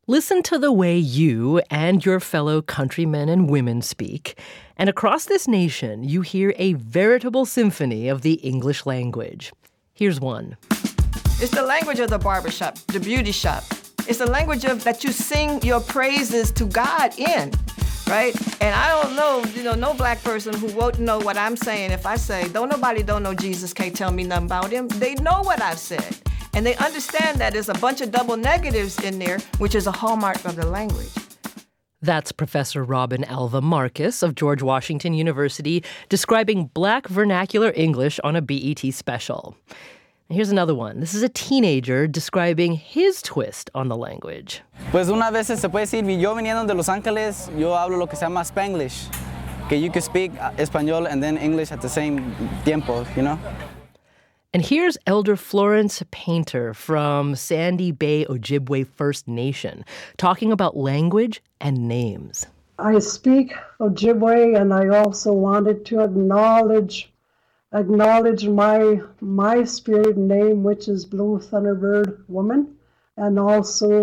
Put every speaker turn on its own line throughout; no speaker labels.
Listen to the way you and your fellow countrymen and women speak, and across this nation you hear a veritable symphony of the English language. Here's one.
It's the language of the barbershop, the beauty shop. It's the language of that you sing your praises to God in, right? And I don't know, no black person who won't know what I'm saying if I say, don't know Jesus, can't tell me nothing about him. They know what I've said. And they understand that there's a bunch of double negatives in there, which is a hallmark of the language.
That's Professor Robin Alva Marcus of George Washington University describing Black vernacular English on a BET special. Here's another one. This is a teenager describing his twist on the language.
Pues una vez se puede decir, yo viniendo de Los Ángeles, yo hablo lo que se llama Spanglish, que you can speak español and then English at the same tiempo, you know?
And here's Elder Florence Painter from Sandy Bay Ojibwe First Nation talking about language and names.
I speak Ojibwe, and I also wanted to acknowledge my spirit name, which is Blue Thunderbird Woman, and also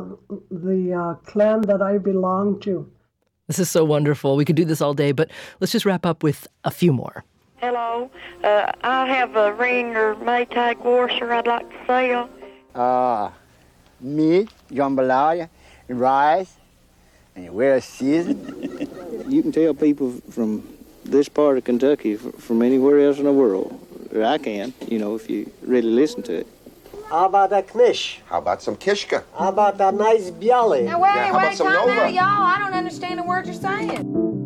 the clan that I belong to.
This is so wonderful. We could do this all day, but let's just wrap up with a few more.
Hello, I have a ring or Maytag washer I'd like to sell.
Meat, jambalaya, and rice, and well seasoned. You can tell people from this part of Kentucky from anywhere else in the world. I can, if you really listen to it.
How about that knish?
How about some kishka?
How about that nice bialy?
Now wait, time out, y'all. I don't understand a word you're saying.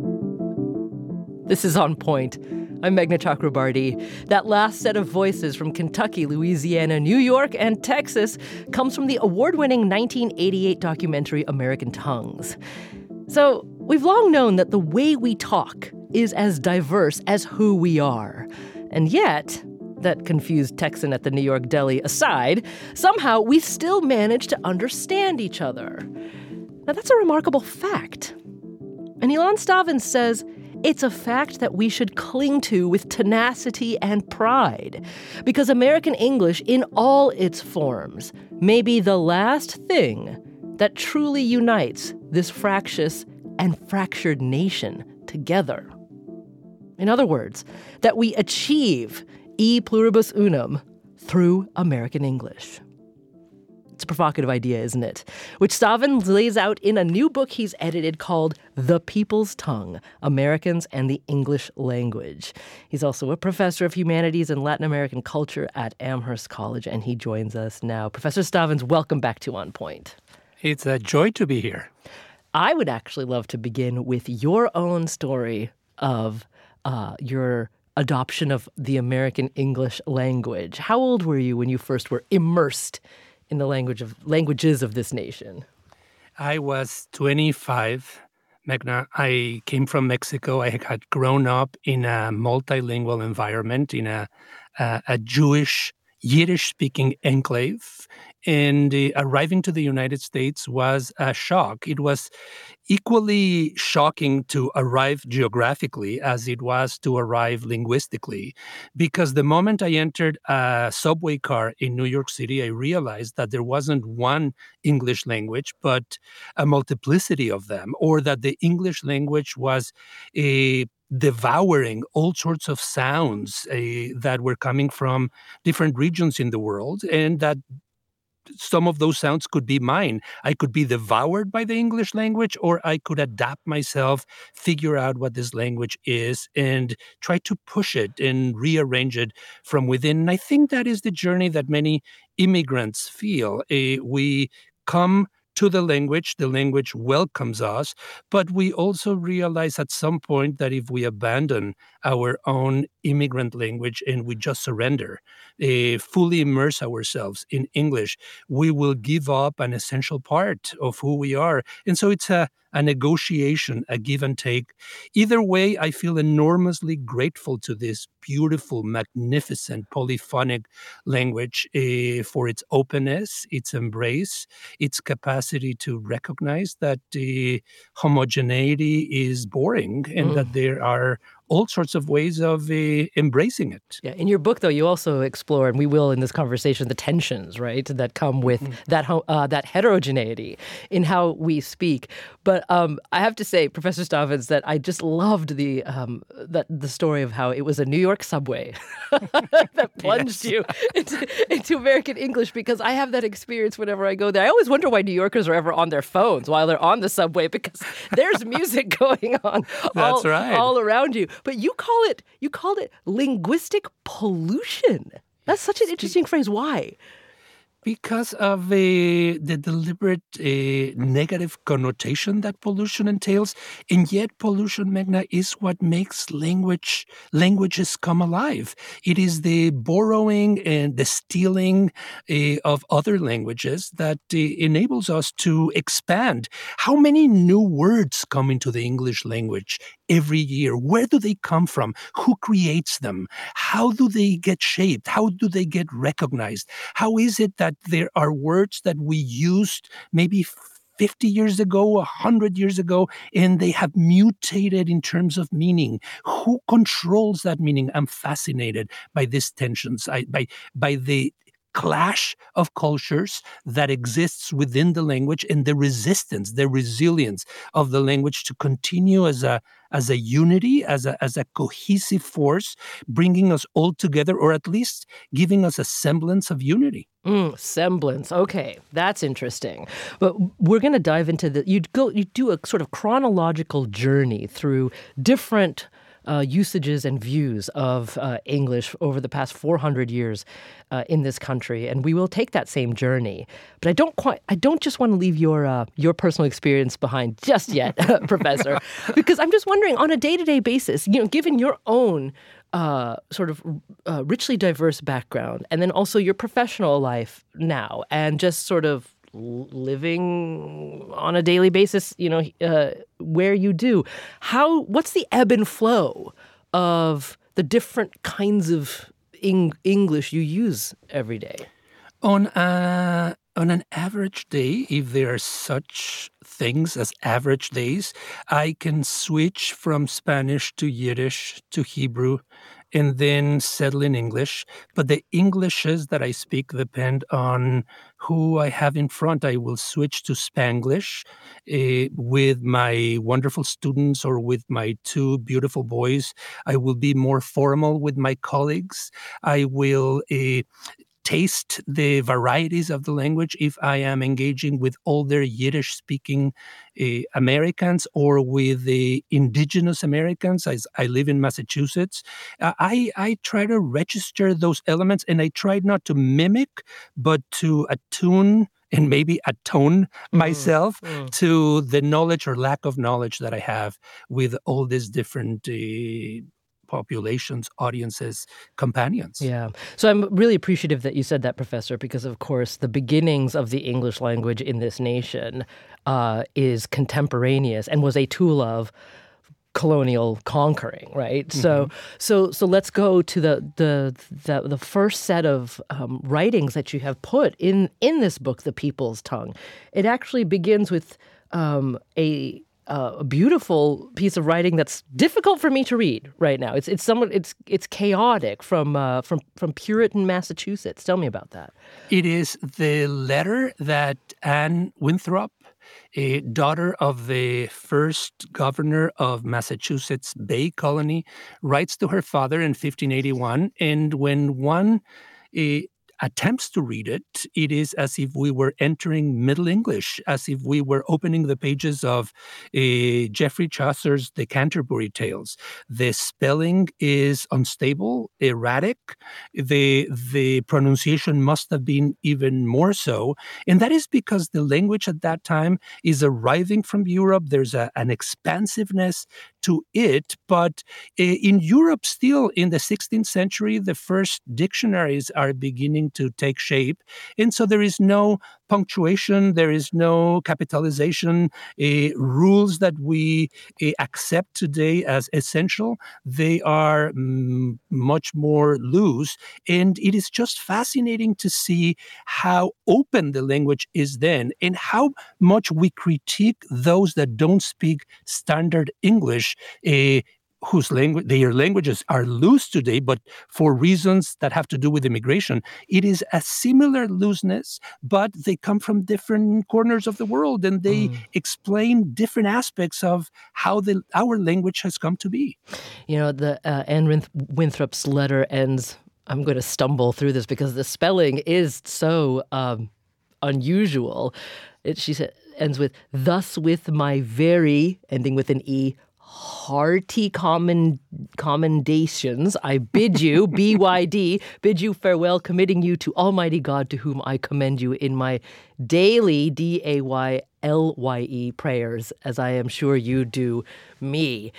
This is On Point. I'm Meghna Chakrabarti. That last set of voices from Kentucky, Louisiana, New York, and Texas comes from the award-winning 1988 documentary American Tongues. So, we've long known that the way we talk is as diverse as who we are. And yet, that confused Texan at the New York deli aside, somehow we still manage to understand each other. Now, that's a remarkable fact. And Ilan Stavins says it's a fact that we should cling to with tenacity and pride, because American English in all its forms may be the last thing that truly unites this fractious and fractured nation together. In other words, that we achieve e pluribus unum through American English. It's a provocative idea, isn't it? Which Stavins lays out in a new book he's edited called The People's Tongue, Americans and the English Language. He's also a professor of humanities and Latin American culture at Amherst College, and he joins us now. Professor Stavins, welcome back to On Point.
It's a joy to be here.
I would actually love to begin with your own story of your adoption of the American English language. How old were you when you first were immersed in the languages of this nation?
I was 25, Meghna. I came from Mexico. I had grown up in a multilingual environment, in a Jewish, Yiddish-speaking enclave. And arriving to the United States was a shock. It was equally shocking to arrive geographically as it was to arrive linguistically, because the moment I entered a subway car in New York City, I realized that there wasn't one English language, but a multiplicity of them, or that the English language was devouring all sorts of sounds that were coming from different regions in the world, and that some of those sounds could be mine. I could be devoured by the English language, or I could adapt myself, figure out what this language is, and try to push it and rearrange it from within. And I think that is the journey that many immigrants feel. We come to the language welcomes us, but we also realize at some point that if we abandon our own immigrant language and we just surrender, fully immerse ourselves in English, we will give up an essential part of who we are. And so it's a negotiation, a give and take. Either way, I feel enormously grateful to this beautiful, magnificent, polyphonic language for its openness, its embrace, its capacity to recognize that homogeneity is boring and that there are all sorts of ways of embracing it.
Yeah. In your book, though, you also explore, and we will in this conversation, the tensions, right, that come with that heterogeneity in how we speak. But I have to say, Professor Stavins, that I just loved the story of how it was a New York subway that plunged you into American English, because I have that experience whenever I go there. I always wonder why New Yorkers are ever on their phones while they're on the subway, because there's music going on all around you. But you called it linguistic pollution. That's such an interesting phrase. Why?
Because of the deliberate negative connotation that pollution entails. And yet pollution, Meghna, is what makes languages come alive. It is the borrowing and the stealing of other languages that enables us to expand. How many new words come into the English language every year? Where do they come from? Who creates them? How do they get shaped? How do they get recognized? How is it that there are words that we used maybe 50 years ago, 100 years ago, and they have mutated in terms of meaning? Who controls that meaning? I'm fascinated by these tensions, by the clash of cultures that exists within the language, and the resistance, the resilience of the language to continue as a unity, as a cohesive force, bringing us all together, or at least giving us a semblance of unity.
Semblance. Okay, that's interesting. But we're going to dive into you do a sort of chronological journey through different usages and views of English over the past 400 years in this country, and we will take that same journey. But I don't just want to leave your personal experience behind just yet, Professor, because I'm just wondering, on a day-to-day basis, given your own sort of richly diverse background, and then also your professional life now, and just sort of living on a daily basis, where you do, what's the ebb and flow of the different kinds of English you use every day?
On an average day, if there are such things as average days, I can switch from Spanish to Yiddish to Hebrew and then settle in English. But the Englishes that I speak depend on who I have in front. I will switch to Spanglish with my wonderful students or with my two beautiful boys. I will be more formal with my colleagues. I will taste the varieties of the language if I am engaging with older Yiddish-speaking Americans or with the indigenous Americans. As I live in Massachusetts, I try to register those elements, and I try not to mimic, but to attune and maybe atone myself to the knowledge or lack of knowledge that I have with all these different populations, audiences, companions.
Yeah. So I'm really appreciative that you said that, Professor, because, of course, the beginnings of the English language in this nation is contemporaneous and was a tool of colonial conquering, right? Mm-hmm. So let's go to the first set of writings that you have put in this book, The People's Tongue. It actually begins with a beautiful piece of writing that's difficult for me to read right now. It's chaotic from Puritan, Massachusetts. Tell me about that.
It is the letter that Anne Winthrop, a daughter of the first governor of Massachusetts Bay Colony, writes to her father in 1581. And when one attempts to read it, it is as if we were entering Middle English, as if we were opening the pages of Geoffrey Chaucer's The Canterbury Tales. The spelling is unstable, erratic. The pronunciation must have been even more so. And that is because the language at that time is arriving from Europe. There's an expansiveness to it. But in Europe, still in the 16th century, the first dictionaries are beginning to take shape. And so there is no punctuation, there is no capitalization, rules that we accept today as essential. They are much more loose. And it is just fascinating to see how open the language is then and how much we critique those that don't speak standard English their languages are loose today, but for reasons that have to do with immigration, it is a similar looseness, but they come from different corners of the world, and they explain different aspects of how our language has come to be.
The Anne Winthrop's letter ends. I'm going to stumble through this because the spelling is so unusual. She ends with, "Thus with my very," ending with an E, "hearty commendations, I bid you," BYD, "bid you farewell, committing you to Almighty God, to whom I commend you in my daily," DAYLYE, prayers, as I am sure you do me.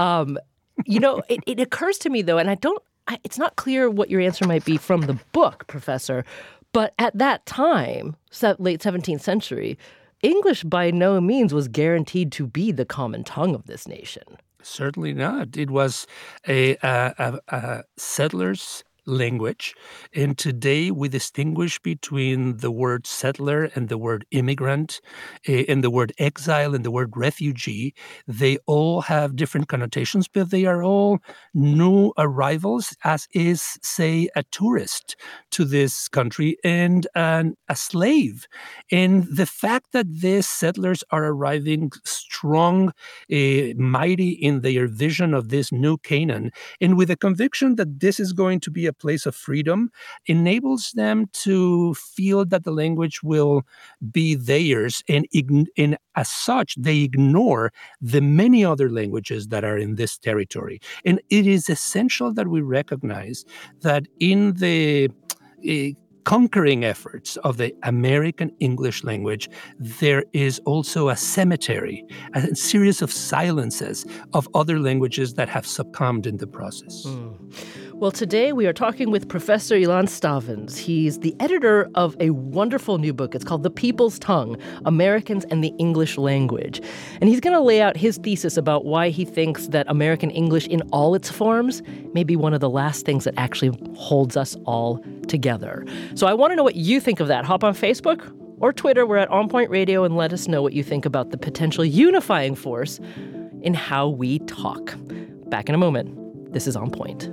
It occurs to me, though, and it's not clear what your answer might be from the book, Professor, but at that time, late 17th century, English by no means was guaranteed to be the common tongue of this nation.
Certainly not. It was a settler's language. And today we distinguish between the word settler and the word immigrant, and the word exile and the word refugee. They all have different connotations, but they are all new arrivals, as is, say, a tourist to this country and a slave. And the fact that these settlers are arriving strong, mighty in their vision of this new Canaan, and with a conviction that this is going to be a place of freedom, enables them to feel that the language will be theirs, and as such, they ignore the many other languages that are in this territory. And it is essential that we recognize that in the conquering efforts of the American English language, there is also a cemetery, a series of silences of other languages that have succumbed in the process.
Well, today we are talking with Professor Ilan Stavans. He's the editor of a wonderful new book. It's called The People's Tongue, Americans and the English Language. And he's going to lay out his thesis about why he thinks that American English in all its forms may be one of the last things that actually holds us all together. So I want to know what you think of that. Hop on Facebook or Twitter. We're at On Point Radio, and let us know what you think about the potential unifying force in how we talk. Back in a moment. This is On Point.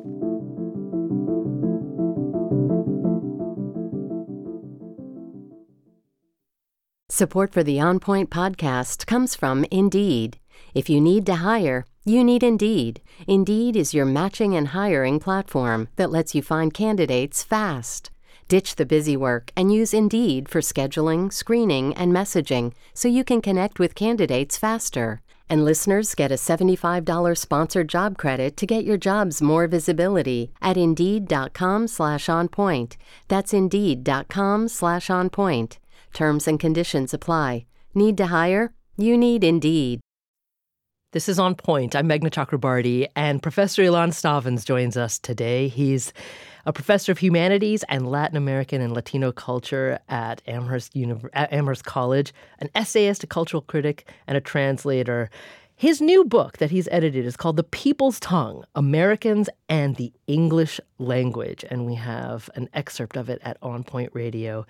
Support for the On Point podcast comes from Indeed. If you need to hire, you need Indeed. Indeed is your matching and hiring platform that lets you find candidates fast. Ditch the busy work and use Indeed for scheduling, screening, and messaging so you can connect with candidates faster. And listeners get a $75 sponsored job credit to get your jobs more visibility at Indeed.com/onpoint. That's Indeed.com/onpoint. Terms and conditions apply. Need to hire? You need Indeed.
This is On Point. I'm Meghna Chakrabarty, and Professor Ilan Stavans joins us today. He's a professor of humanities and Latin American and Latino culture at Amherst College, an essayist, a cultural critic, and a translator. His new book that he's edited is called The People's Tongue, Americans and the English Language, and we have an excerpt of it at onpointradio.org.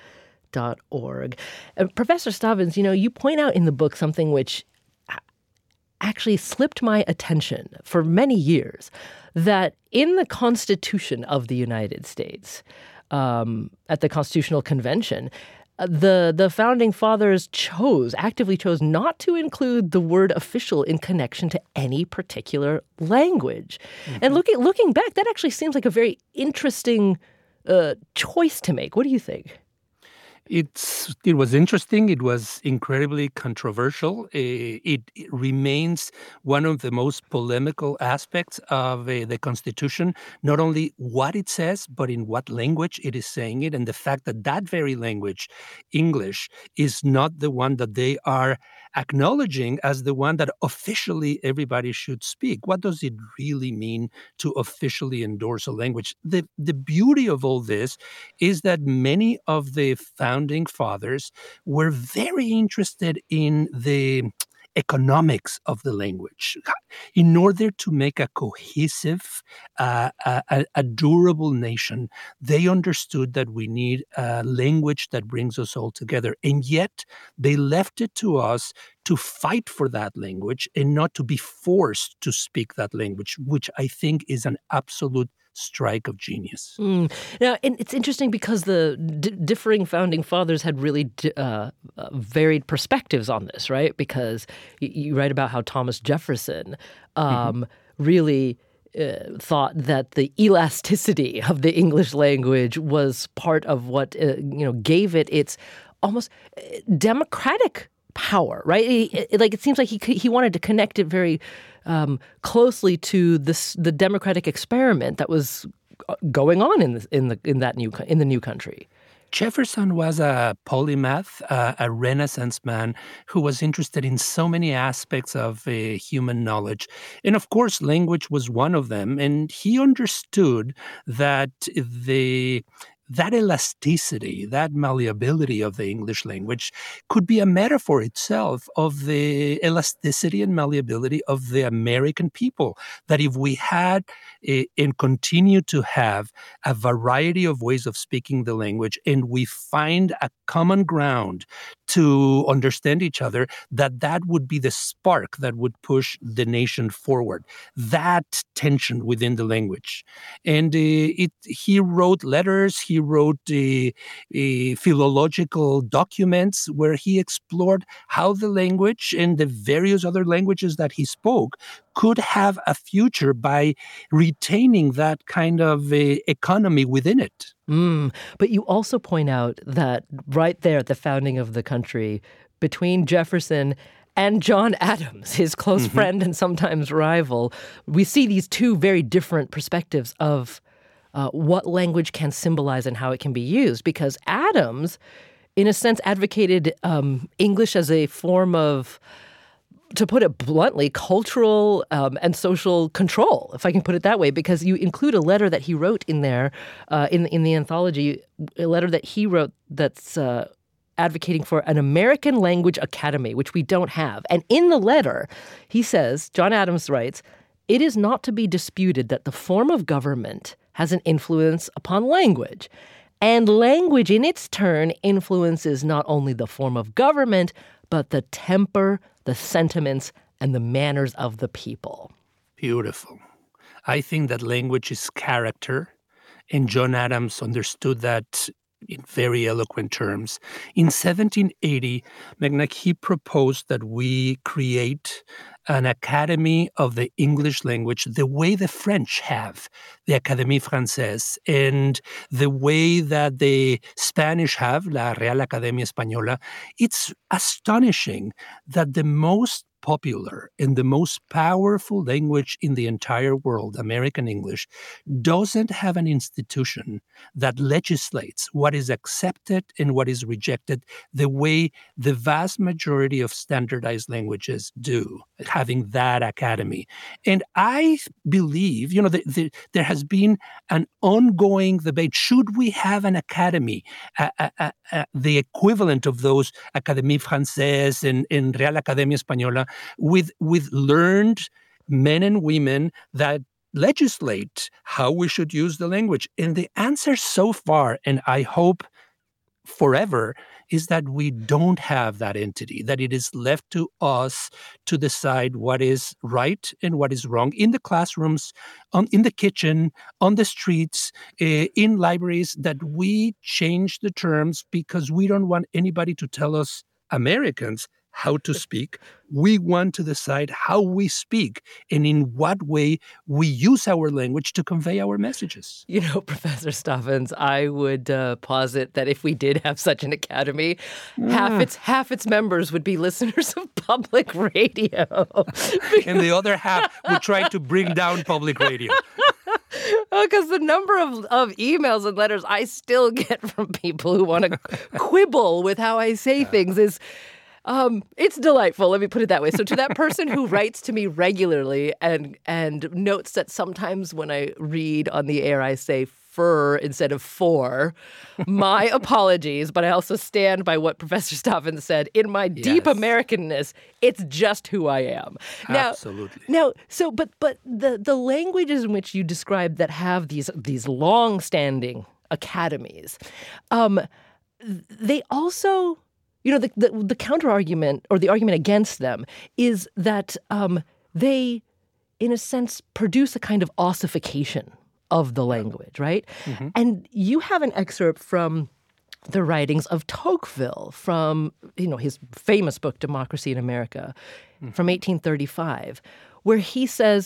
Professor Stavans, you point out in the book something which actually slipped my attention for many years, that in the Constitution of the United States, at the Constitutional Convention, the founding fathers actively chose not to include the word official in connection to any particular language. Mm-hmm. And looking back, that actually seems like a very interesting choice to make. What do you think?
It was interesting. It was incredibly controversial. It remains one of the most polemical aspects of the Constitution, not only what it says, but in what language it is saying it, and the fact that that very language, English, is not the one that they are acknowledging as the one that officially everybody should speak. What does it really mean to officially endorse a language? The beauty of all this is that many of the founding fathers were very interested in the economics of the language. In order to make a cohesive, a durable nation, they understood that we need a language that brings us all together. And yet they left it to us to fight for that language and not to be forced to speak that language, which I think is an absolute strike of genius.
Now, and it's interesting because the differing founding fathers had really varied perspectives on this, right? Because you write about how Thomas Jefferson really thought that the elasticity of the English language was part of what gave it its almost democratic power, right? It seems like he wanted to connect it very closely to the democratic experiment that was going on in the new country.
Jefferson was a polymath, a Renaissance man who was interested in so many aspects of human knowledge. And of course, language was one of them. And he understood that that elasticity, that malleability of the English language could be a metaphor itself of the elasticity and malleability of the American people. That if we had and continue to have a variety of ways of speaking the language and we find a common ground to understand each other, that would be the spark that would push the nation forward. That tension within the language. And he wrote letters, he wrote philological documents where he explored how the language and the various other languages that he spoke could have a future by retaining that kind of economy within it.
But you also point out that right there at the founding of the country, between Jefferson and John Adams, his close friend and sometimes rival, we see these two very different perspectives of what language can symbolize and how it can be used. Because Adams, in a sense, advocated English as a form of, to put it bluntly, cultural and social control, if I can put it that way, because you include a letter that he wrote in there, in the anthology, a letter that he wrote that's advocating for an American language academy, which we don't have. And in the letter, he says, John Adams writes, "It is not to be disputed that the form of government has an influence upon language, and language in its turn influences not only the form of government, but the temper, the sentiments, and the manners of the people."
Beautiful. I think that language is character, and John Adams understood that in very eloquent terms. In 1780, McNaghey proposed that we create an Academy of the English language the way the French have the Académie Française and the way that the Spanish have La Real Academia Española. It's astonishing that the most popular and the most powerful language in the entire world, American English, doesn't have an institution that legislates what is accepted and what is rejected the way the vast majority of standardized languages do, having that academy. And I believe, there has been an ongoing debate. Should we have an academy, the equivalent of those Académie Française and Real Academia Española, with learned men and women that legislate how we should use the language? And the answer so far, and I hope forever, is that we don't have that entity, that it is left to us to decide what is right and what is wrong in the classrooms, in the kitchen, on the streets, in libraries, that we change the terms because we don't want anybody to tell us, Americans, how to speak. We want to decide how we speak and in what way we use our language to convey our messages.
Professor Staffens, I would posit that if we did have such an academy, half its members would be listeners of public radio.
And the other half would try to bring down public radio.
Because the number of emails and letters I still get from people who want to quibble with how I say things is... it's delightful, let me put it that way. So to that person who writes to me regularly and notes that sometimes when I read on the air I say fur instead of for. My apologies, but I also stand by what Professor Staffen said. In my deep Americanness, it's just who I am.
Absolutely.
But the languages in which you describe that have these long-standing academies, they also, the counter-argument or the argument against them is that they, in a sense, produce a kind of ossification of the language, right? Mm-hmm. And you have an excerpt from the writings of Tocqueville from, his famous book, Democracy in America, from 1835, where he says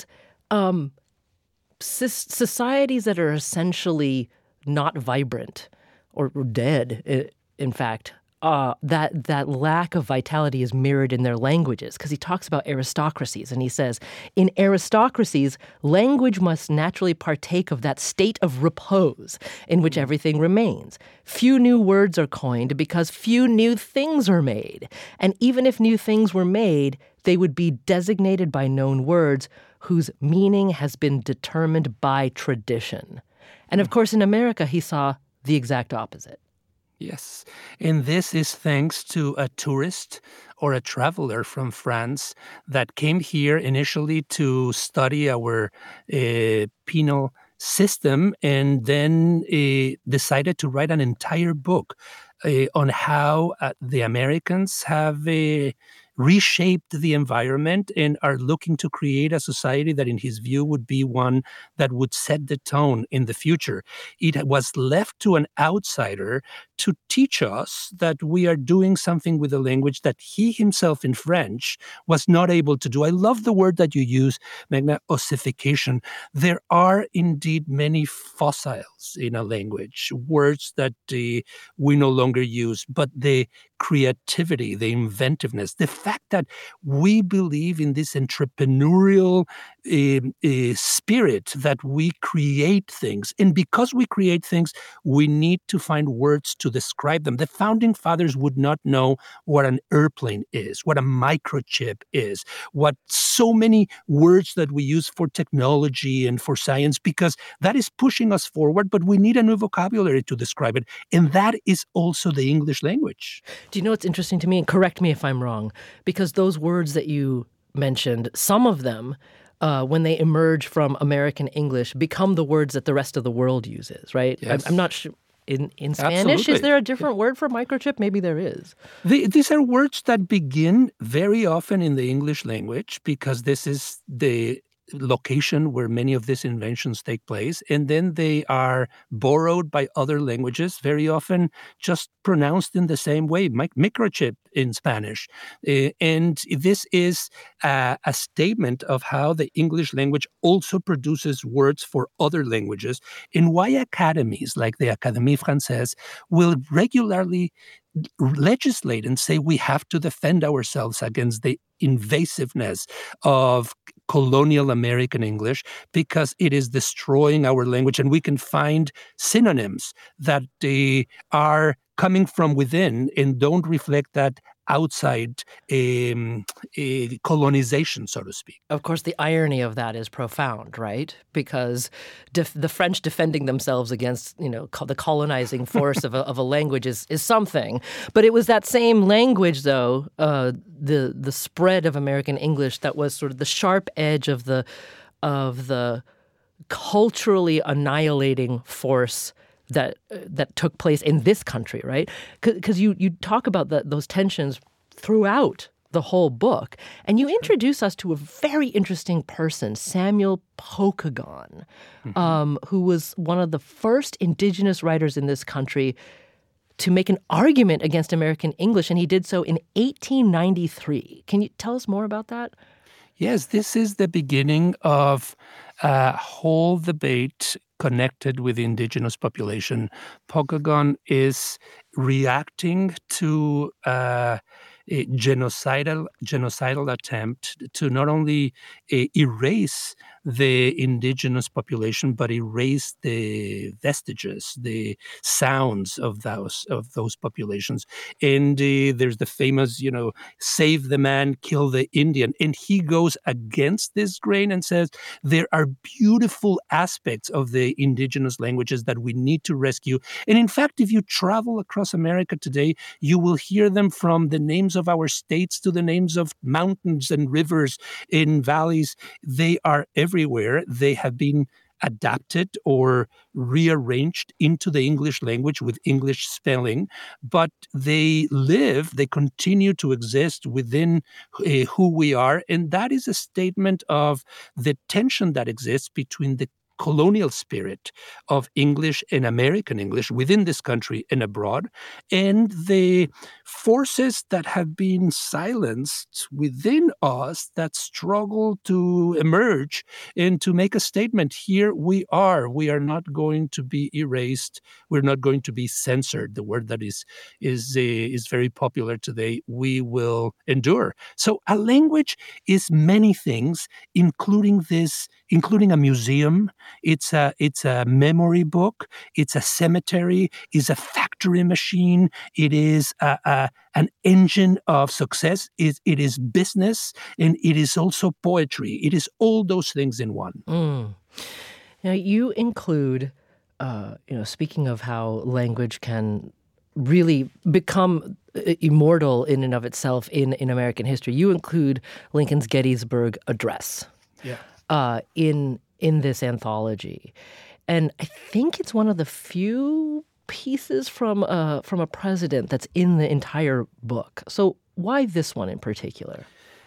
societies that are essentially not vibrant or dead, in fact, that lack of vitality is mirrored in their languages, because he talks about aristocracies, and he says, in aristocracies, language must naturally partake of that state of repose in which everything remains. Few new words are coined because few new things are made. And even if new things were made, they would be designated by known words whose meaning has been determined by tradition. And of course, in America, he saw the exact opposite.
Yes, and this is thanks to a tourist or a traveler from France that came here initially to study our penal system and then decided to write an entire book on how the Americans have reshaped the environment and are looking to create a society that, in his view, would be one that would set the tone in the future. It was left to an outsider to teach us that we are doing something with the language that he himself in French was not able to do. I love the word that you use, Magna, ossification. There are indeed many fossils in a language, words that we no longer use, but the creativity, the inventiveness, the fact that we believe in this entrepreneurial spirit that we create things. And because we create things, we need to find words to describe them. The founding fathers would not know what an airplane is, what a microchip is, what so many words that we use for technology and for science, because that is pushing us forward, but we need a new vocabulary to describe it. And that is also the English language.
Do you know what's interesting to me? And correct me if I'm wrong, because those words that you mentioned, some of them, when they emerge from American English, become the words that the rest of the world uses, right?
Yes.
I'm not sure. In Spanish,
Absolutely.
Is there a different word for microchip? Maybe there is.
These are words that begin very often in the English language because this is the location where many of these inventions take place, and then they are borrowed by other languages, very often just pronounced in the same way, microchip in Spanish. And this is a statement of how the English language also produces words for other languages, and why academies like the Académie Française will regularly legislate and say we have to defend ourselves against the invasiveness of colonial American English because it is destroying our language, and we can find synonyms that are coming from within and don't reflect that outside colonization, so to speak.
Of course, the irony of that is profound, right? Because the French defending themselves against, the colonizing force of a language is something. But it was that same language, though, the spread of American English that was sort of the sharp edge of the culturally annihilating force that took place in this country, right? Because you talk about those tensions throughout the whole book, and you introduce us to a very interesting person, Samuel Pokagon, who was one of the first indigenous writers in this country to make an argument against American English, and he did so in 1893. Can you tell us more about that?
Yes, this is the beginning of a whole debate connected with the indigenous population. Pokagon is reacting to genocidal attempt to not only erase the indigenous population, but erase the vestiges, the sounds of those populations. And there's the famous, save the man, kill the Indian. And he goes against this grain and says there are beautiful aspects of the indigenous languages that we need to rescue. And in fact, if you travel across America today, you will hear them from the names of our states to the names of mountains and rivers in valleys. They are everywhere. They have been adapted or rearranged into the English language with English spelling, but they continue to exist within who we are. And that is a statement of the tension that exists between the colonial spirit of English and American English within this country and abroad, and the forces that have been silenced within us that struggle to emerge and to make a statement. Here we are. We are not going to be erased. We're not going to be censored. The word that is very popular today. We will endure. So a language is many things, including a museum. It's a memory book. It's a cemetery. It's a factory machine. It is an engine of success. It is business, and it is also poetry. It is all those things in one.
Now, you include, speaking of how language can really become immortal in and of itself in American history, you include Lincoln's Gettysburg Address. Yeah. In this anthology, and I think it's one of the few pieces from a president that's in the entire book. So why this one in particular?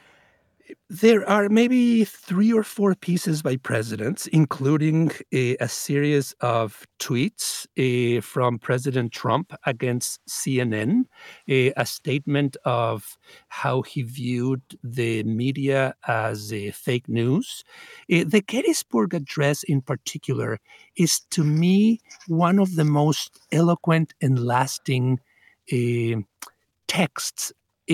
There are maybe 3 or 4 pieces by presidents, including a series of tweets from President Trump against CNN, a statement of how he viewed the media as fake news. The Gettysburg Address in particular is, to me, one of the most eloquent and lasting texts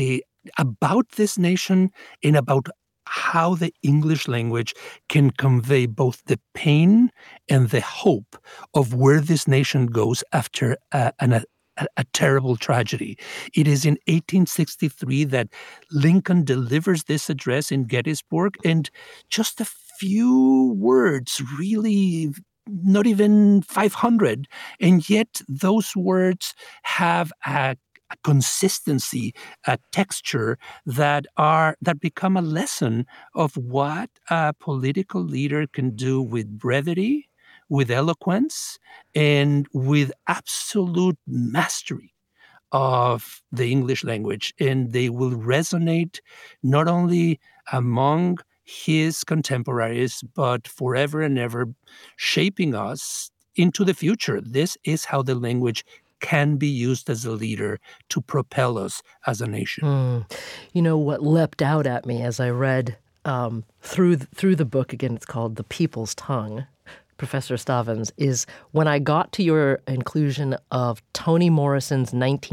about this nation and about how the English language can convey both the pain and the hope of where this nation goes after a terrible tragedy. It is in 1863 that Lincoln delivers this address in Gettysburg, and just a few words, really not even 500, and yet those words have a consistency, a texture that become a lesson of what a political leader can do with brevity, with eloquence, and with absolute mastery of the English language. And they will resonate not only among his contemporaries, but forever and ever, shaping us into the future. This is how the language can be used as a leader to propel us as a nation.
You know what leapt out at me as I read through the book, again, it's called The People's Tongue, Professor Stavans, is when I got to your inclusion of Toni Morrison's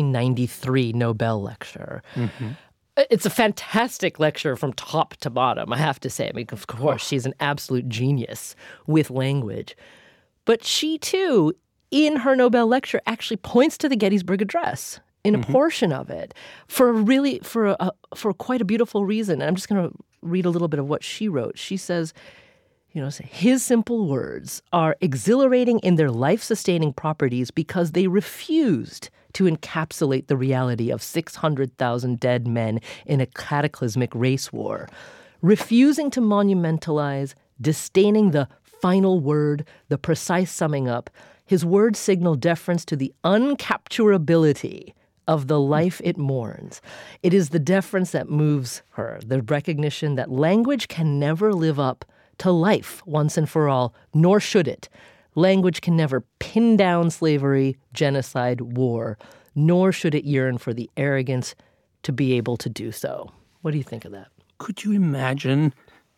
1993 Nobel lecture. Mm-hmm. It's a fantastic lecture from top to bottom, I have to say. I mean, of course, she's an absolute genius with language. But she, too, in her Nobel lecture, actually points to the Gettysburg Address in a portion of it for quite a beautiful reason. And I'm just going to read a little bit of what she wrote. She says, his simple words are exhilarating in their life-sustaining properties because they refused to encapsulate the reality of 600,000 dead men in a cataclysmic race war, refusing to monumentalize, disdaining the final word, the precise summing up. His words signal deference to the uncapturability of the life it mourns. It is the deference that moves her, the recognition that language can never live up to life once and for all, nor should it. Language can never pin down slavery, genocide, war, nor should it yearn for the arrogance to be able to do so. What do you think of that?
Could you imagine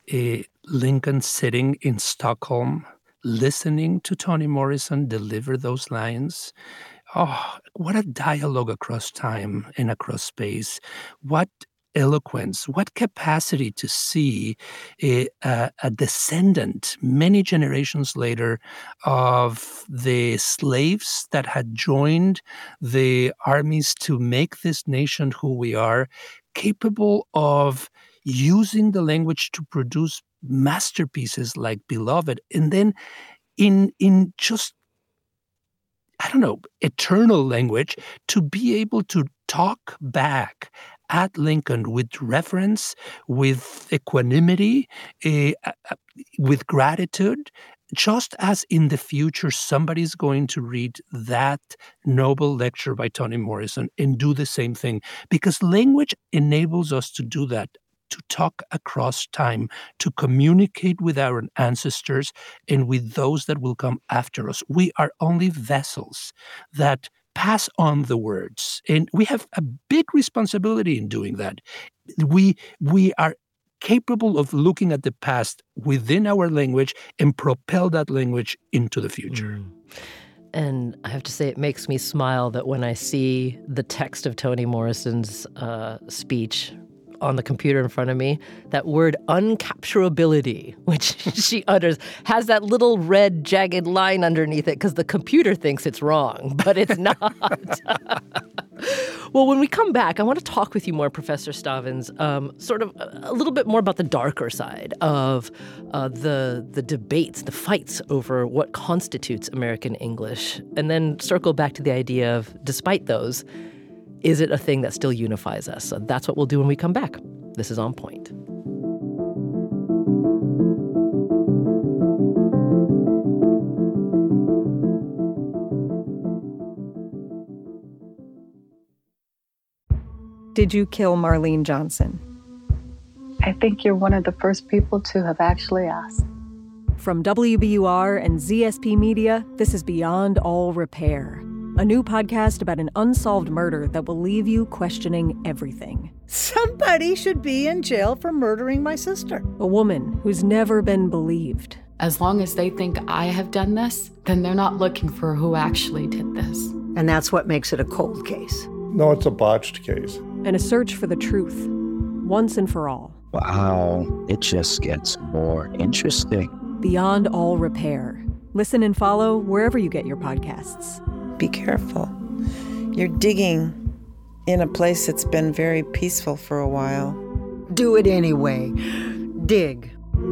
Lincoln sitting in Stockholm listening to Toni Morrison deliver those lines? Oh, what a dialogue across time and across space. What eloquence, what capacity to see a descendant many generations later of the slaves that had joined the armies to make this nation who we are, capable of using the language to produce masterpieces like Beloved, and then in just, I don't know, eternal language, to be able to talk back at Lincoln with reverence, with equanimity, with gratitude, just as in the future somebody's going to read that noble lecture by Toni Morrison and do the same thing. Because language enables us to do that, to talk across time, to communicate with our ancestors and with those that will come after us. We are only vessels that pass on the words, and we have a big responsibility in doing that. We are capable of looking at the past within our language and propel that language into the future.
And I have to say, it makes me smile that when I see the text of Toni Morrison's speech on the computer in front of me, that word uncapturability, which she utters, has that little red jagged line underneath it because the computer thinks it's wrong, but it's not. Well, when we come back, I want to talk with you more, Professor Stavins, sort of a little bit more about the darker side of the debates, the fights over what constitutes American English, and then circle back to the idea of, despite those, is it a thing that still unifies us? So that's what we'll do when we come back. This is On Point.
Did you kill Marlene Johnson?
I think you're one of the first people to have actually asked.
From WBUR and ZSP Media, this is Beyond All Repair, a new podcast about an unsolved murder that will leave you questioning everything.
Somebody should be in jail for murdering my sister.
A woman who's never been believed.
As long as they think I have done this, then they're not looking for who actually did this.
And that's what makes it a cold case.
No, it's a botched case.
And a search for the truth, once and for all.
Wow, it just gets more interesting.
Beyond All Repair. Listen and follow wherever you get your podcasts.
Be careful. You're digging in a place that's been very peaceful for a while.
Do it anyway. Dig.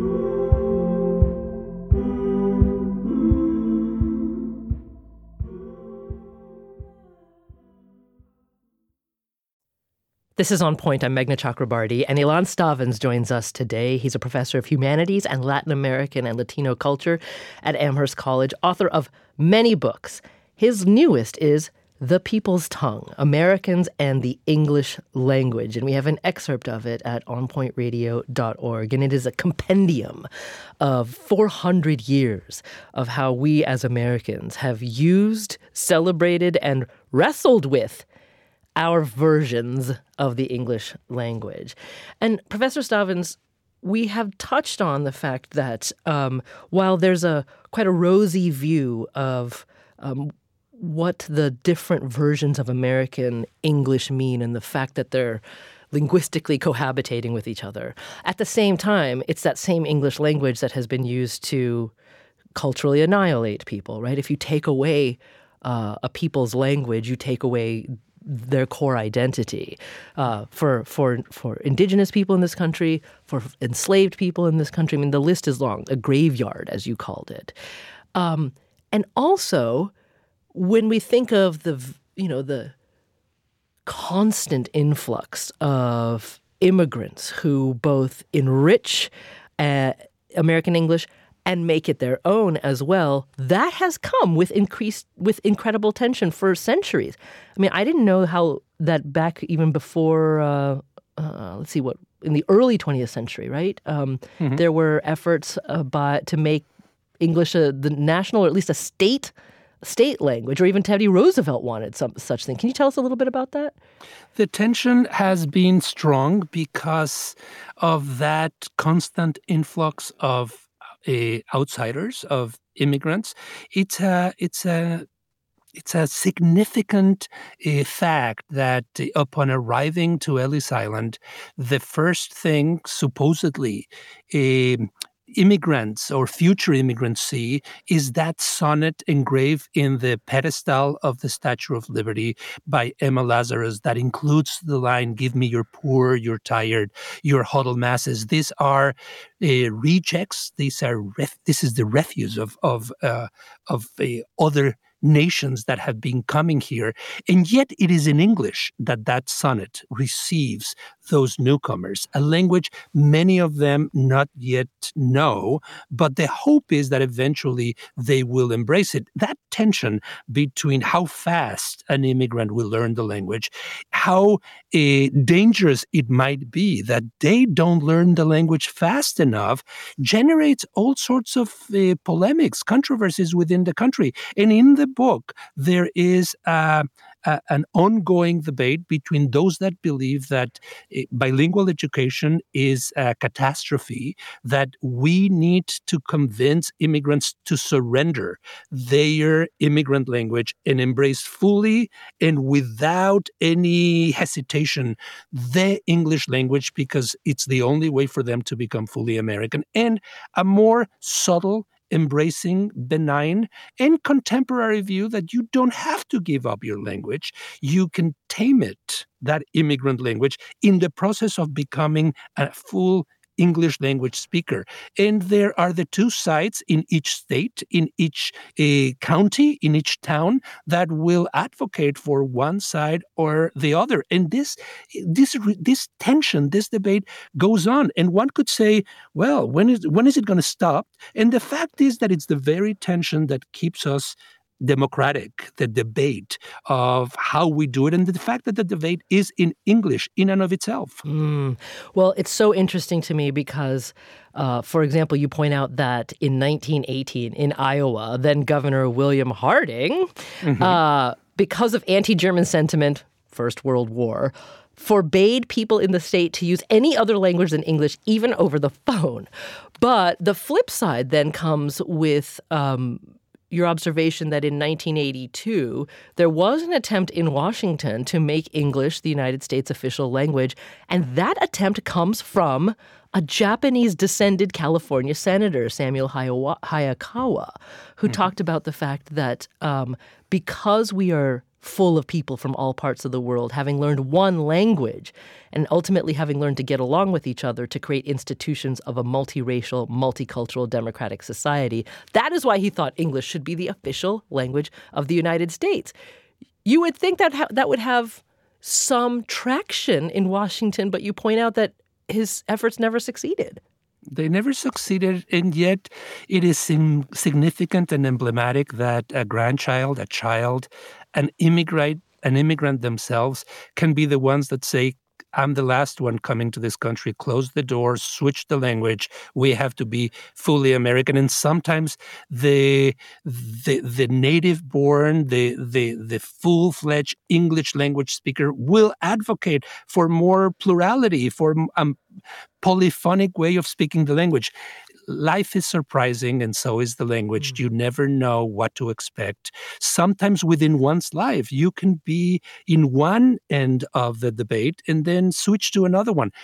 This is On Point. I'm Meghna Chakrabarty, and Ilan Stavins joins us today. He's a professor of humanities and Latin American and Latino culture at Amherst College, author of many books. His newest is The People's Tongue, Americans and the English Language, and we have an excerpt of it at onpointradio.org, and it is a compendium of 400 years of how we as Americans have used, celebrated, and wrestled with our versions of the English language. And Professor Stavins, we have touched on the fact that while there's quite a rosy view of what the different versions of American English mean and the fact that they're linguistically cohabitating with each other, at the same time, it's that same English language that has been used to culturally annihilate people, right? If you take away a people's language, you take away their core identity. For indigenous people in this country, for enslaved people in this country, I mean, the list is long, a graveyard, as you called it. And also, when we think of the constant influx of immigrants who both enrich American English and make it their own as well, that has come with incredible tension for centuries. I mean, I didn't know how that back even before, in the early 20th century, right? There were efforts to make English the national, or at least a state language, or even Teddy Roosevelt wanted such thing. Can you tell us a little bit about that?
The tension has been strong because of that constant influx of outsiders, of immigrants. It's a it's a significant fact that upon arriving to Ellis Island, the first thing supposedly immigrants or future immigrants see is that sonnet engraved in the pedestal of the Statue of Liberty by Emma Lazarus that includes the line, "Give me your poor, your tired, your huddled masses." These are rejects. This is the refuse of other nations that have been coming here. And yet it is in English that sonnet receives those newcomers, a language many of them not yet know, but the hope is that eventually they will embrace it. That tension between how fast an immigrant will learn the language, how dangerous it might be that they don't learn the language fast enough, generates all sorts of polemics, controversies within the country. And in the book, there is an ongoing debate between those that believe that bilingual education is a catastrophe, that we need to convince immigrants to surrender their immigrant language and embrace fully and without any hesitation the English language, because it's the only way for them to become fully American, and a more subtle, embracing, benign, and contemporary view that you don't have to give up your language. You can tame it, that immigrant language, in the process of becoming a full English language speaker. And there are the two sides in each state, in each county, in each town that will advocate for one side or the other. And this tension, this debate goes on. And one could say, well, when is it going to stop? And the fact is that it's the very tension that keeps us democratic, the debate of how we do it, and the fact that the debate is in English in and of itself.
Well, it's so interesting to me because, for example, you point out that in 1918 in Iowa, then Governor William Harding, because of anti-German sentiment, First World War, forbade people in the state to use any other language than English, even over the phone. But the flip side then comes with your observation that in 1982, there was an attempt in Washington to make English the United States official language. And that attempt comes from a Japanese-descended California senator, Samuel Hayakawa, who talked about the fact that because we are full of people from all parts of the world, having learned one language and ultimately having learned to get along with each other to create institutions of a multiracial, multicultural, democratic society. That is why he thought English should be the official language of the United States. You would think that that would have some traction in Washington, but you point out that his efforts never succeeded.
They never succeeded, and yet it is significant and emblematic that a grandchild, a child, an immigrant themselves can be the ones that say, I'm the last one coming to this country, close the doors, switch the language, we have to be fully American. And sometimes the native born, the full-fledged English language speaker will advocate for more plurality, for polyphonic way of speaking the language. Life is surprising, and so is the language. You never know what to expect. Sometimes within one's life, you can be in one end of the debate and then switch to another one.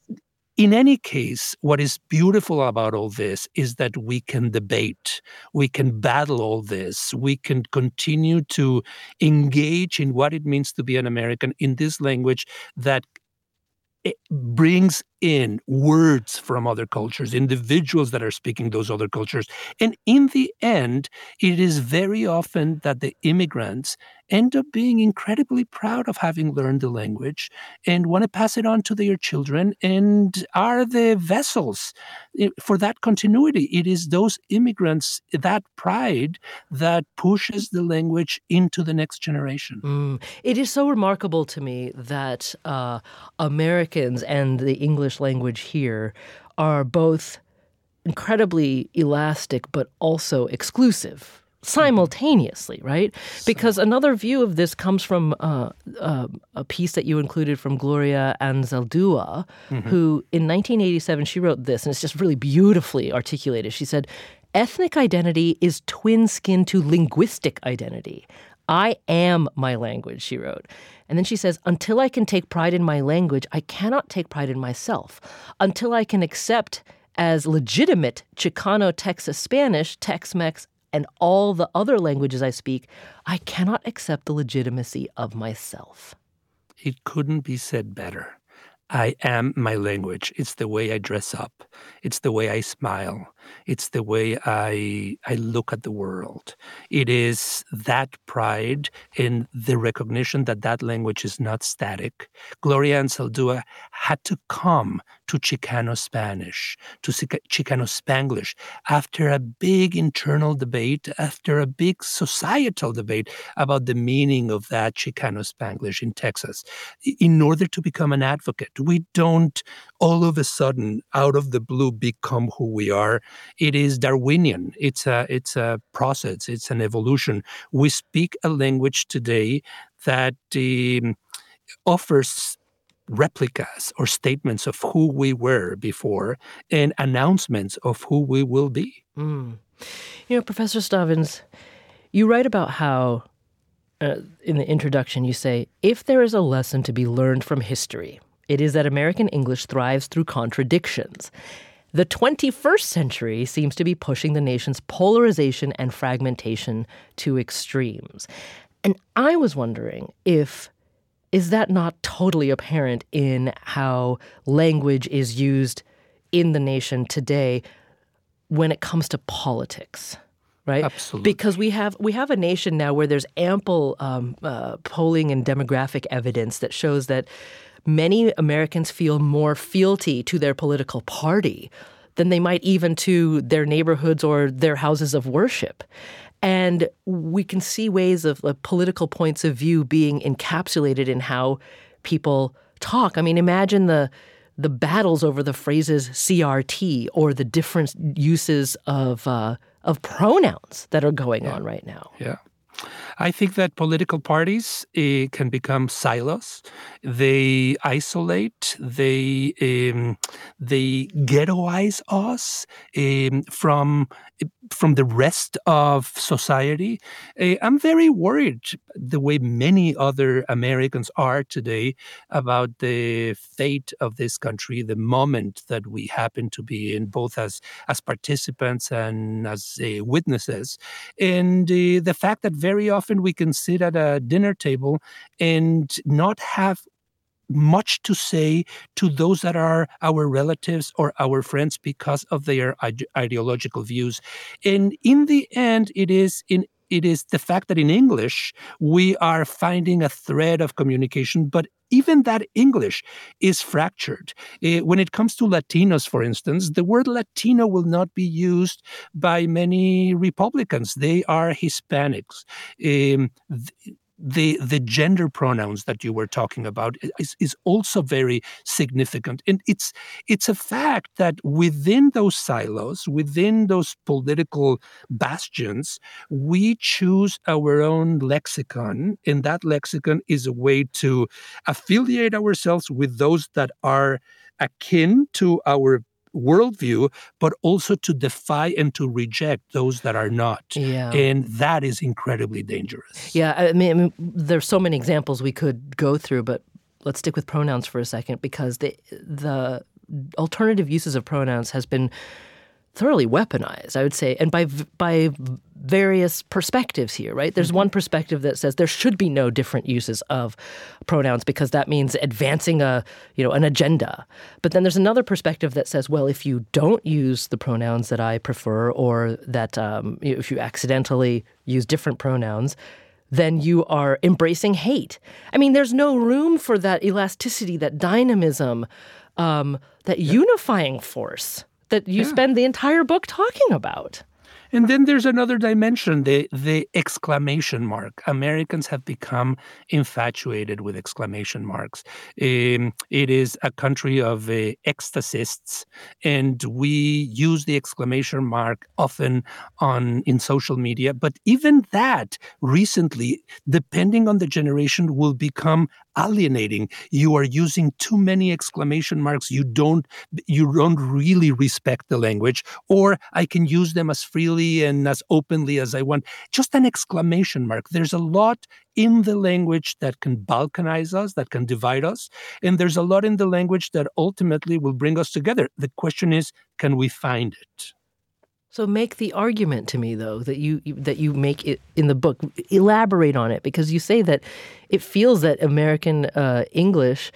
In any case, what is beautiful about all this is that we can debate, we can battle all this, we can continue to engage in what it means to be an American in this language that it brings in words from other cultures, individuals that are speaking those other cultures. And in the end, it is very often that the immigrants end up being incredibly proud of having learned the language and want to pass it on to their children and are the vessels for that continuity. It is those immigrants, that pride, that pushes the language into the next generation.
It is so remarkable to me that Americans and the English language here are both incredibly elastic but also exclusive simultaneously, right? Because another view of this comes from a piece that you included from Gloria Anzaldúa, who in 1987, she wrote this, and it's just really beautifully articulated. She said, "Ethnic identity is twin skin to linguistic identity. I am my language, she wrote. And then she says, until I can take pride in my language, I cannot take pride in myself. Until I can accept as legitimate Chicano, Texas Spanish, Tex-Mex, and all the other languages I speak, I cannot accept the legitimacy of myself.
It couldn't be said better. I am my language. It's the way I dress up. It's the way I smile. It's the way I look at the world. It is that pride in the recognition that that language is not static. Gloria Anzaldúa had to come to Chicano Spanish, to Chicano Spanglish, after a big internal debate, after a big societal debate about the meaning of that Chicano Spanglish in Texas, in order to become an advocate. We don't all of a sudden, out of the blue, become who we are. It is Darwinian. It's a process. It's an evolution. We speak a language today that offers replicas or statements of who we were before and announcements of who we will be.
You know, Professor Stavins, you write about how, in the introduction, you say, if there is a lesson to be learned from history, it is that American English thrives through contradictions. The 21st century seems to be pushing the nation's polarization and fragmentation to extremes. And I was wondering is that not totally apparent in how language is used in the nation today when it comes to politics, right?
Absolutely.
Because we have a nation now where there's ample polling and demographic evidence that shows that many Americans feel more fealty to their political party than they might even to their neighborhoods or their houses of worship. And we can see ways of political points of view being encapsulated in how people talk. I mean, imagine the battles over the phrases CRT or the different uses of pronouns that are going on right now.
Yeah. I think that political parties can become silos. They isolate. They ghettoize us from the rest of society. I'm very worried the way many other Americans are today about the fate of this country, the moment that we happen to be in, both as participants and as witnesses. And the fact that very often we can sit at a dinner table and not have much to say to those that are our relatives or our friends because of their ideological views. And in the end, it is the fact that in English, we are finding a thread of communication, but even that English is fractured. When it comes to Latinos, for instance, the word Latino will not be used by many Republicans. They are Hispanics. The gender pronouns that you were talking about is also very significant. And it's a fact that within those silos, within those political bastions, we choose our own lexicon. And that lexicon is a way to affiliate ourselves with those that are akin to our worldview, but also to defy and to reject those that are not.
Yeah.
And that is incredibly dangerous.
Yeah, I mean, there's so many examples we could go through, but let's stick with pronouns for a second, because the alternative uses of pronouns has been thoroughly weaponized, I would say, and by various perspectives here, right? There's one perspective that says there should be no different uses of pronouns because that means advancing an agenda. But then there's another perspective that says, well, if you don't use the pronouns that I prefer, or that if you accidentally use different pronouns, then you are embracing hate. I mean, there's no room for that elasticity, that dynamism, that unifying force that you spend the entire book talking about.
And then there's another dimension, the exclamation mark. Americans have become infatuated with exclamation marks. It is a country of ecstasists, and we use the exclamation mark often in social media. But even that, recently, depending on the generation, will become alienating. You are using too many exclamation marks. You don't really respect the language, or I can use them as freely and as openly as I want. Just an exclamation mark. There's a lot in the language that can balkanize us, that can divide us, and there's a lot in the language that ultimately will bring us together. The question is, can we find it?
So make the argument to me, though, that you make it in the book. Elaborate on it, because you say that it feels that American English,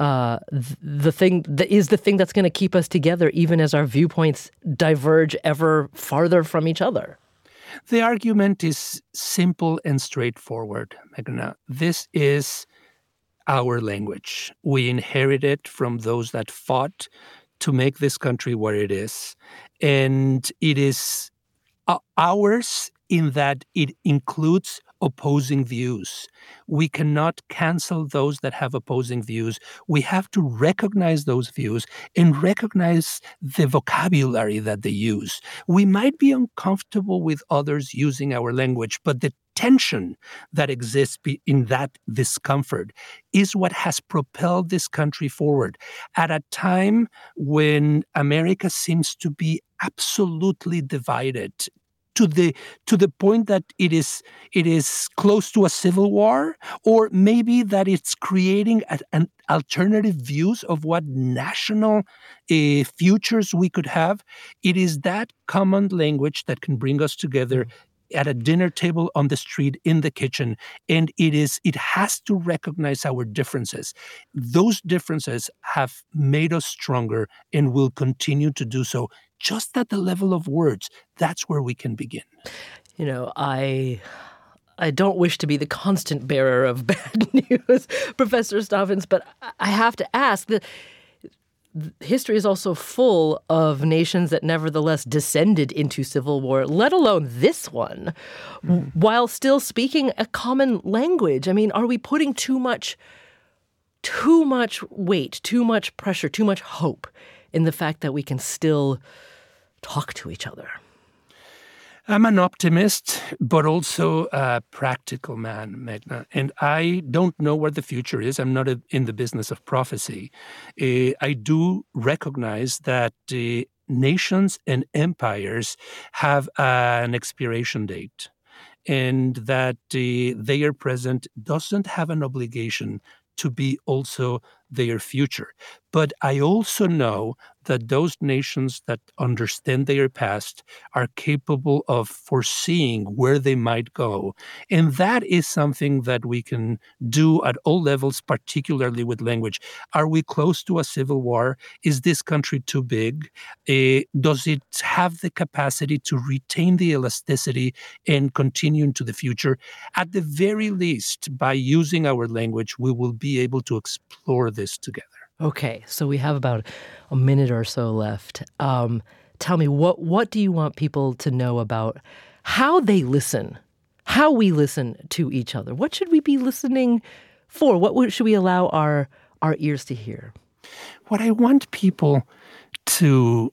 the thing that's going to keep us together, even as our viewpoints diverge ever farther from each other.
The argument is simple and straightforward, Meghna. This is our language. We inherit it from those that fought to make this country what it is. And it is ours in that it includes opposing views. We cannot cancel those that have opposing views. We have to recognize those views and recognize the vocabulary that they use. We might be uncomfortable with others using our language, but the tension that exists in that discomfort is what has propelled this country forward at a time when America seems to be absolutely divided to the point that it is close to a civil war, or maybe that it's creating an alternative views of what national futures we could have. It is that common language that can bring us together at a dinner table, on the street, in the kitchen, and it has to recognize our differences. Those differences have made us stronger and will continue to do so. Just at the level of words, that's where we can begin.
You know, I don't wish to be the constant bearer of bad news, Professor Stavins, but I have to ask that history is also full of nations that nevertheless descended into civil war, let alone this one, while still speaking a common language. I mean, are we putting too much weight, too much pressure, too much hope in the fact that we can still talk to each other?
I'm an optimist, but also a practical man, Meghna. And I don't know what the future is. I'm not in the business of prophecy. I do recognize that nations and empires have an expiration date, and that their present doesn't have an obligation to be also their future. But I also know that those nations that understand their past are capable of foreseeing where they might go. And that is something that we can do at all levels, particularly with language. Are we close to a civil war? Is this country too big? Does it have the capacity to retain the elasticity and continue into the future? At the very least, by using our language, we will be able to explore this together.
Okay, so we have about a minute or so left. Tell me, what do you want people to know about how they listen, how we listen to each other? What should we be listening for? What should we allow our ears to hear?
What I want people to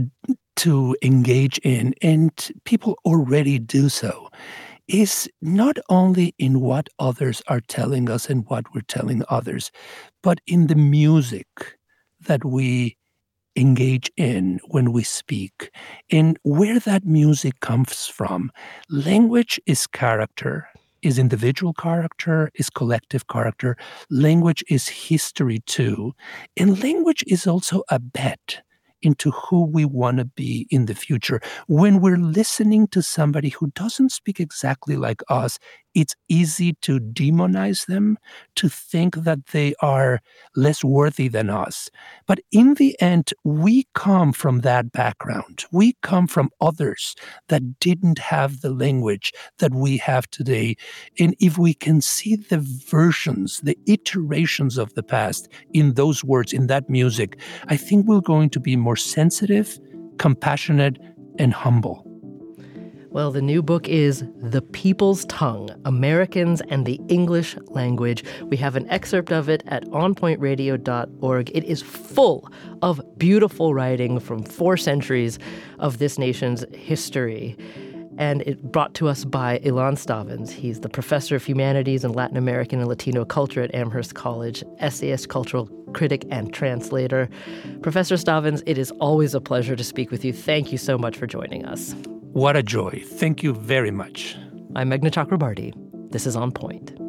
engage in, and people already do so, is not only in what others are telling us and what we're telling others, but in the music that we engage in when we speak, and where that music comes from. Language is character, is individual character, is collective character. Language is history too. And language is also a bet into who we want to be in the future. When we're listening to somebody who doesn't speak exactly like us, it's easy to demonize them, to think that they are less worthy than us. But in the end, we come from that background. We come from others that didn't have the language that we have today. And if we can see the versions, the iterations of the past in those words, in that music, I think we're going to be more sensitive, compassionate, and humble.
Well, the new book is The People's Tongue, Americans and the English Language. We have an excerpt of it at onpointradio.org. It is full of beautiful writing from 4 centuries of this nation's history. and it brought to us by Ilan Stavins. He's the professor of humanities and Latin American and Latino culture at Amherst College, essayist, cultural critic, and translator. Professor Stavins, it is always a pleasure to speak with you. Thank you so much for joining us.
What a joy. Thank you very much.
I'm Meghna Chakrabarty. This is On Point.